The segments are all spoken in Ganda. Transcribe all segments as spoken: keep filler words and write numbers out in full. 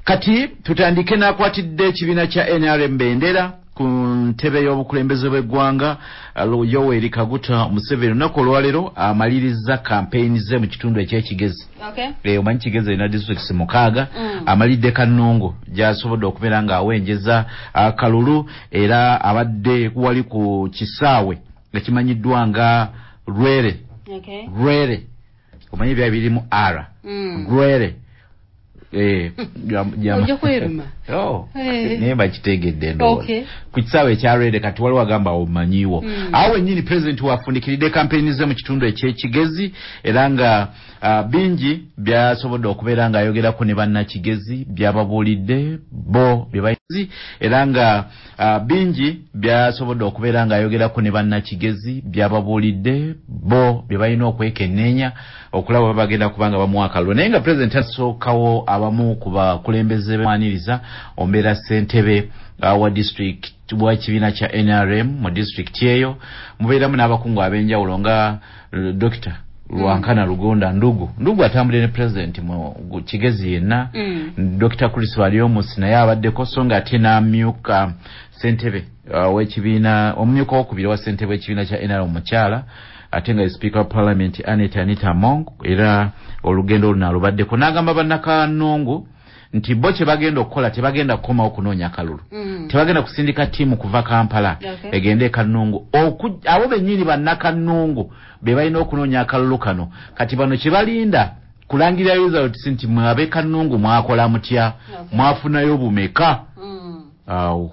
Kati tutandike nakwatidde ekibiina kya N R M bendera ku ntebe y'obukulembeze bw'eggwanga. Yoweri Kaguta Museveni olunaku olwaleero amaliriza campaign ze mu kitundu eky'ekigezi. Okay. E, omanyi Kigezi ina districts mukaaga mm. amalidde Kanungu gy'asobodde okubeera ng'awenjeza akalulu era abadde wali ku kisaawe nga kimanyiddwa nga Rwere. Okay. Rwere omanyi bya birimu R. Mm. Rwere eh Ojo kweruma. Oh. Hey. Neba kitegedde ndo. Okay. Ku kisaawe kya Rwere kati wali wagamba omanyiwo. Mm. Awo nyini president wafundikiride campaign ze mu kitundu eky'ekigezi era nga uh, bingi byasobodde okubeera nga ayogerako ne bannakigezi byababuulidde bo byebayizi era nga uh, bingi byasobodde okubeera nga ayogerako ne bannakigezi byababuulidde bo byebalina okwekenneenya okulaba babagenda kubanga bamuwakalwa naye nga president asookawo abamu ku bakulembeze bamwaniriza ombeera ssentebe uh, wa district wa kibiina kya N R M mu district eyo mubeeramu n'abakungu ab'enjawulo nga uh, Doctor Lwankana Lugonda Ndugu Ndugu atambulira ne president mu Kigezi yenna mm. Doctor Chris Waliomus naye abaddeko so nga ate n'amyuka ssentebe uh, w'ekibiina omumyuka w'okubiri wa ssentebe w'ekibiina kya N R M mukyala ate nga Speaker of Parliament Anita Anita Among era olugendo olunalubaddeko n'agamba bannakanungu nti bo kye bagenda okukola tebagenda kukoma okunoonya akalulu mm. tebagenda kusindika tiimu kuva Kampala okay. egende Kanungu abo bennyini bannakanungu be balina okunoonya akalulu kano kati bano kye balinda kulangirira results nti mwabe Kanungu mwakola mutya okay. mwafunayo bumeka mm. awo.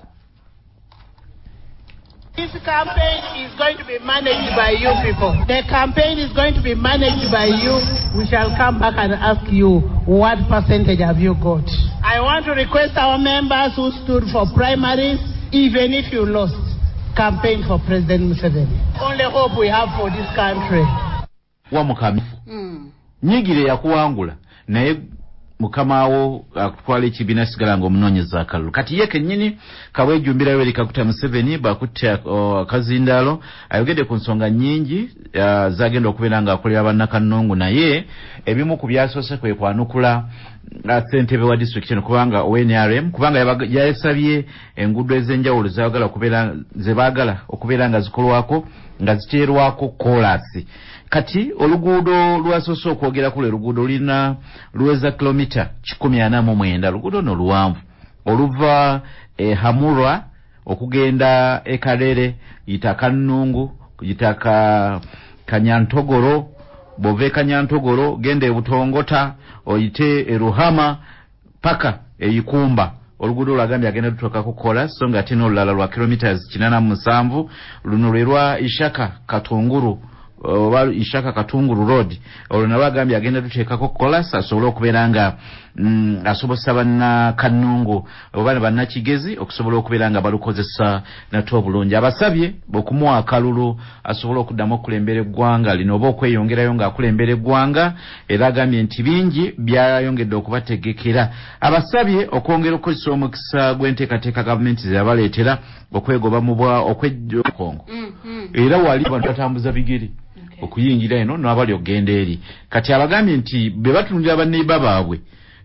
This campaign is going to be managed by you people. The campaign is going to be managed by you. We shall come back and ask you what percentage have you got. I want to request our members who stood for primaries, even if you lost, campaign for President Museveni. Only hope we have for this country. Wamukamifu. Mm. Nyigire ya kuwangula. Naye mukamawo akutwala ekibiina sigala ng'omunoonyeza akalulu kati ye kennyini Kawejumbira Yoweri Kaguta Museveni bakutte uh, kazindaalo ayogedde ku nsonga nnyingi uh, zagenda okubeera ng'akolera bannakanungu naye ebimu ku byasoose kwe kwanukula ssentebe wa district eno kubanga o N R M kubanga yasabye enguudo ez'enjawulo zaagala okubeera ze baagala okubeera nga zikolwako nga ziteerwako koolaasi kati oluguudo lwasoose okwogera ku lwe luguudo lina luweza kilomita kikumi ana mu mwenda luguudo no luwanvu oluva e Hamurwa okugenda e Karere yita Kanungu yita ka Kanyantogoro bove Kanyantogoro gende Butongota oyite e Ruhama paka e Ikumba oluguudo lwagambye agenda tutoka kukola so nga ate n'olulala lwa kilometers kinana mu musanvu luno lwe lwa Ishaka Katunguru oba uh, Ishaka Katunguru Road olwo bagambye agenda tuteekako kola asobole okubeera nga mm, asobosa banna Kanungu oba banna Kigezi okusobola okubeera nga balukozesa natwo obulungi abasabye okumuwa akalulu asobole okuddamu okulembera eggwanga lino oba okweyongerayo nga akulembera eggwanga era agambye nti bingi byayongedde okubategekera abasabye okwongera okukozesa omukisa gw'enteekateeka gavumenti ze yabaleetera okwegoba mu bwa okwejjokongo mm -hmm. era wali abantu batambuza bigere okay. okuyingira eno n'abali ogenda eri kati abagambye nti be batundira baneiba baabwe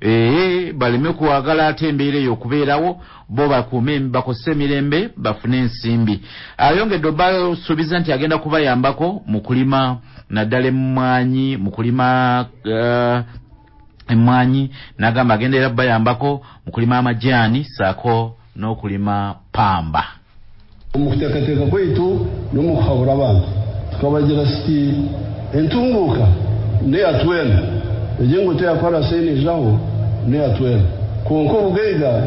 ee baleme kuwagala ate embeera eyo okubeerawo bo bakuume bakose emirembe bafune ensimbi ayongedde basuubiza nti agenda kubayambako mu kulima naddala emmwanyi mu kulima uh, emmwanyi n'agamba agenda era bayambako mu kulima amajaani saako n'okulima pamba omukuteekateeka kwaitu n'omukuhabura abantu tukabagira siti entunguuka neyatwena ejengo teyakora seinijaho neyatwena konka obugaiga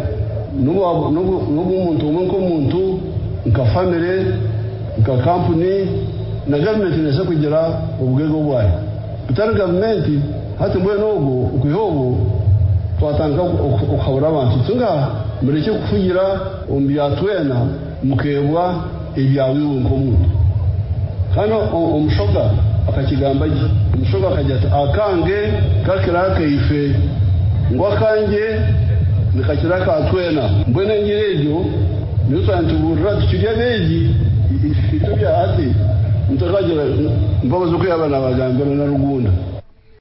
n'obw'omuntu omwe nk'omuntu nka famire nka kampuni na gavumenti nese kugira obugaiga obwayo butari gavumenti hati mbwenu ogwo okwiha ogwo twatandika okuhabura abantu tunga mureke kufugira omu byatwena mukebwa ebyawiwe nk'omuntu hano omushoga akakigamba gi omushoga akajya ati akange kakira kaife ngo akange nikakira katwena mbwene ngira ebyo niyo twantuburira tukirya beegi ifito bya ati mutakagira mbabazi okuyaba n'abagambira na Rugunda